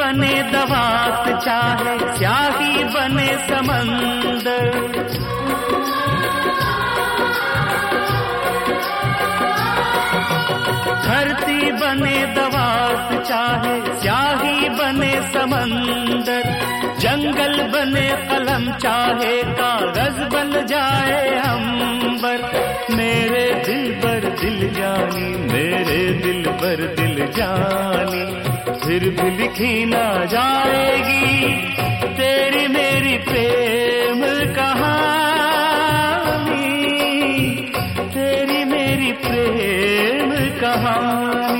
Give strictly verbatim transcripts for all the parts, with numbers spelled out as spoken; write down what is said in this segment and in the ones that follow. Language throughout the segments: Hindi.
बने दवात चाहे स्याही बने समंदर, धरती बने दवात चाहे स्याही बने समंदर, जंगल बने कलम चाहे कागज बन जाए अंबर। मेरे दिल पर दिल जानी, मेरे दिल पर दिल जानी, फिर भी लिखी ना जाएगी तेरी मेरी प्रेम कहानी, तेरी मेरी प्रेम कहानी।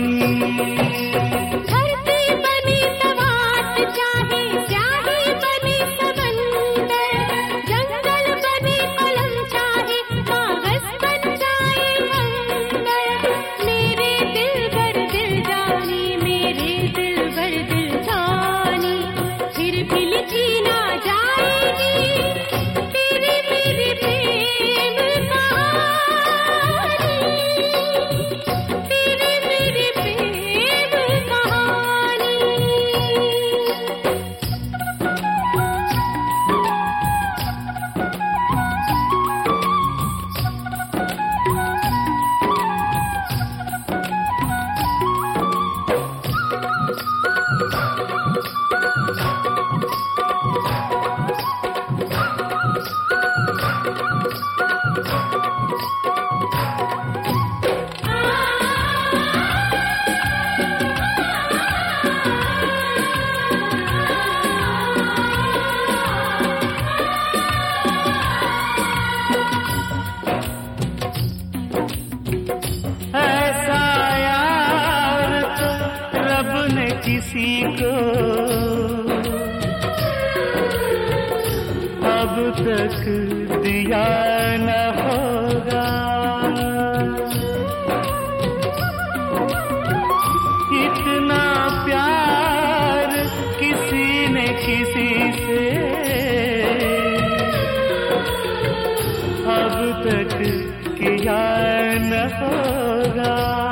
किसी को अब तक दिया न होगा, इतना प्यार किसी ने किसी से अब तक किया न होगा।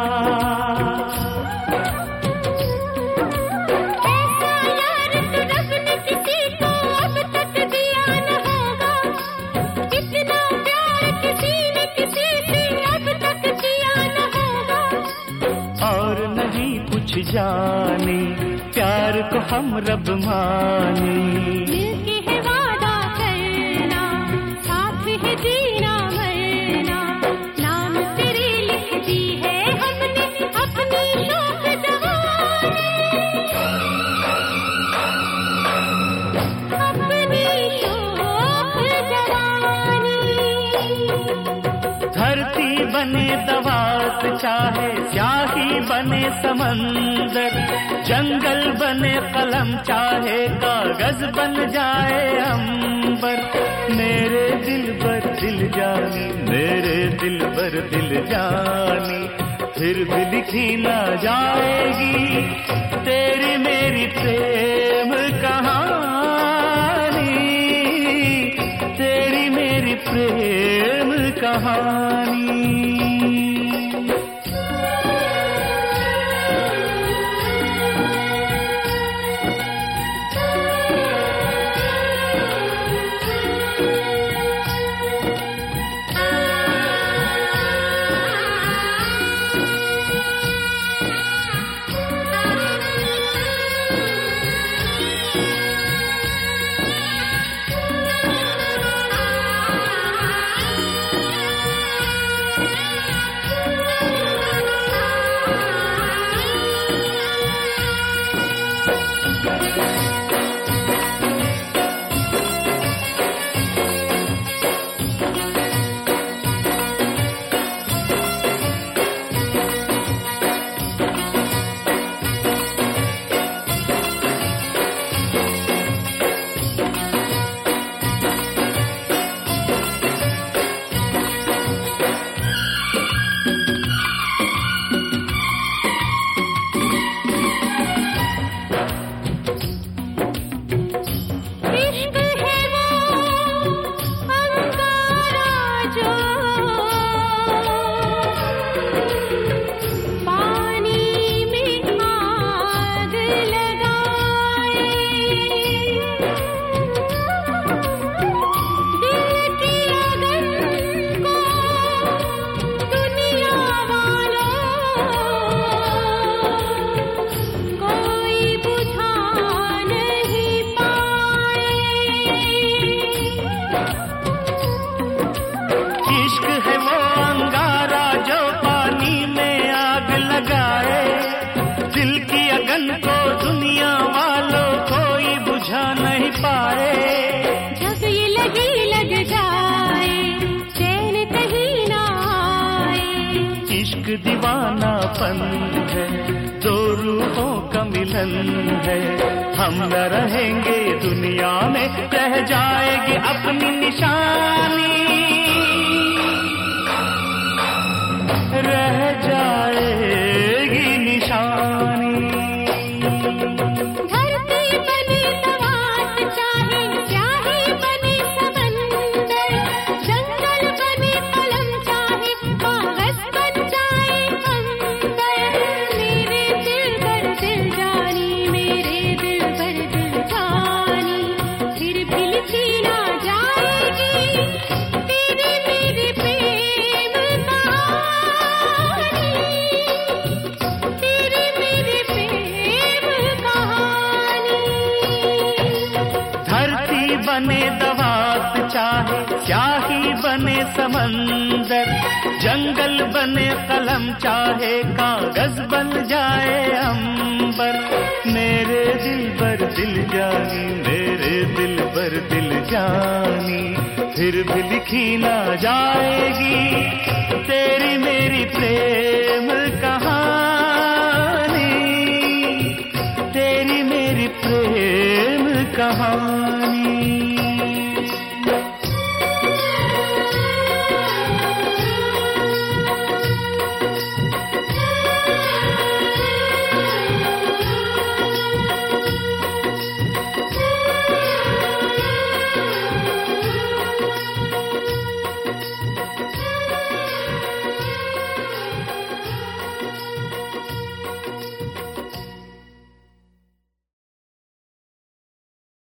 जाने प्यार को हम रब माने, मिलके है वादा करना, साथ है जीना मरना, नाम तेरे लिख दी है हमने अपनी शौक जवानी, अपनी शौक जवानी। धरती बने दवात चाहे स्याही बने समंदर, जंगल बने कलम चाहे कागज बन जाए अंबर। मेरे दिल पर दिल जानी, मेरे दिल पर दिल जानी, फिर भी लिखी ना जाएगी तेरी मेरी प्रेम कहानी, तेरी मेरी प्रेम कहानी। कहीं लग जाए, चैन कहीं ना आए। इश्क दीवानापन है, दो रूहों का मिलन है। हम न रहेंगे दुनिया में, रह जाएगी अपनी निशानी, रह जाएगी निशानी। धरती बने सवात चाहे, स्याही बने समंदर, जंगल बने कलम चाहे, कागज बन जाए अंबर। मेरे दिल पर दिल जानी, मेरे दिल पर दिल जानी, फिर भी लिखी ना जाएगी तेरी मेरी प्रेम कहानी, तेरी मेरी प्रेम कहानी। धरती बने दवात चाहे, स्याही बने समंदर, जंगल बने कलम चाहे, कागज बन जाए अंबर। मेरे दिल पर दिल जानी, मेरे दिल पर दिल जानी, फिर भी लिखी ना जाएगी तेरी मेरी प्रेम